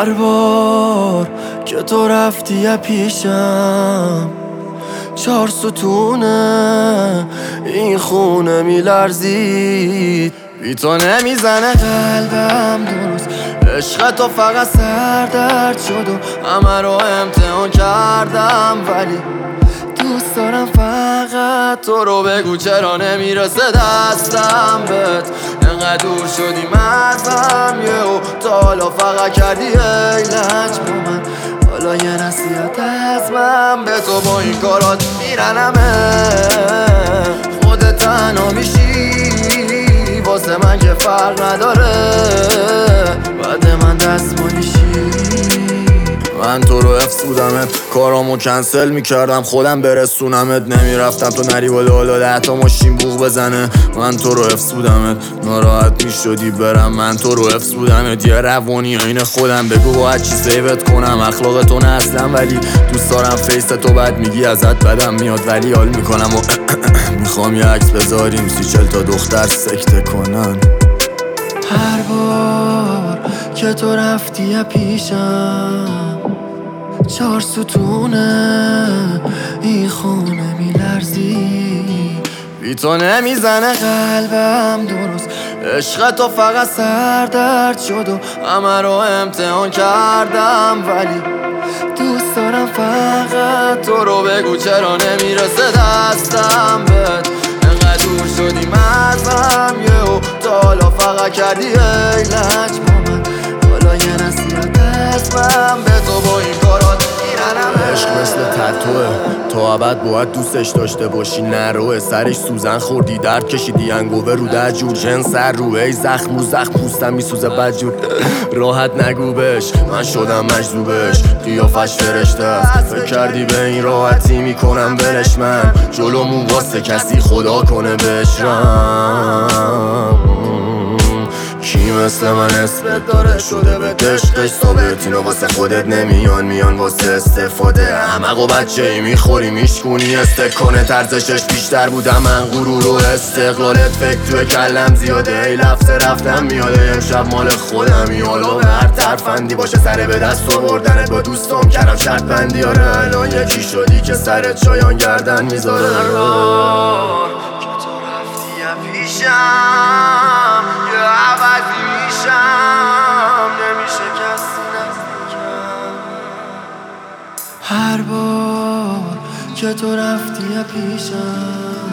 هر بار که تو رفتی پیشم 4 ستونه این خونه میلرزید. بی تو نمیزنه قلبم درست، عشق تو فقط سردرد شد و همه رو امتحان کردم، ولی دوست دارم فقط تو رو. بگو چرا نمیرسه دستم بهت، انقدر دور شدیم ازم یهو، تا حالا فقط کردی ایلج با من. حالا یه نصیحت از من به تو، با این کارات میرنمه خودت تنها میشی واسه من که فرق نداره، بعد من دستمالیشی. من تو رو حفظ بودمت، کارامو کنسل میکردم خودم برسونمت، نمیرفتم تو نری بالا 10 تا ماشین بوق بزنه. من تو رو حفظ بودمت، ناراحت میشدی برم. من تو رو حفظ بودمت، یه روانی عین خودم. بگو باید چی سیوت کنم، اخلاق تو نه اصلا، ولی دوست دارم فیس تو بد میگی ازت بدم میاد، ولی حال میکنم و میخوام یه عکس بذاریم 30-40 تا دختر سکته کنن. هر بار که تو رفتی پیشم 4 ستونه این خونه میلرزی. بی تو نمیزنه قلبم درست، عشق تو فقط سردرد شد و همه رو امتحان کردم، ولی دوست دارم فقط تو رو. بگو چرا نمیرسه دستم بهت، انقدر دور شدیم ازم یهو، تا حالا فقط کردی ایلج با من. حالا یه نصیحت از من به تو، با این کارات میرنمه. عشق مثل تتوه، تو ابد باید دوستش داشته باشی، نروه سرش سوزن خوردی درد کشیدی انگوه رو در جور جن سر رو ای زخم رو زخم پوستم میسوزه بدجور. راحت نگو بهش من شدم مجذوبش، قیافش فرشته است، فکر کردی به این راحتی میکنم ولش من، جلومون واسه کسی خدا کنه بشرم. کی مثل من اسمت داره شده به دشتش ثابت، اینو واسه خودت نمیان میان واسه استفاده. احمق و بچه ای میخوری میشکونی استک کنه، ترزشش بیشتر بودم من غرور و استقلالت، فکر توی کلم زیاده ای لفظ رفتم میاده، امشب مال خودمی حالا به هر ترفندی باشه سر به دست آوردنت با دوستام کردم شرط بندی. آره الان یکی شدی که سرت شایان گردن میذاره. که تو رفتی پیشم یه عوضی میشم، نمیشه کسی نزدیکم. هر بار که تو رفتی پیشم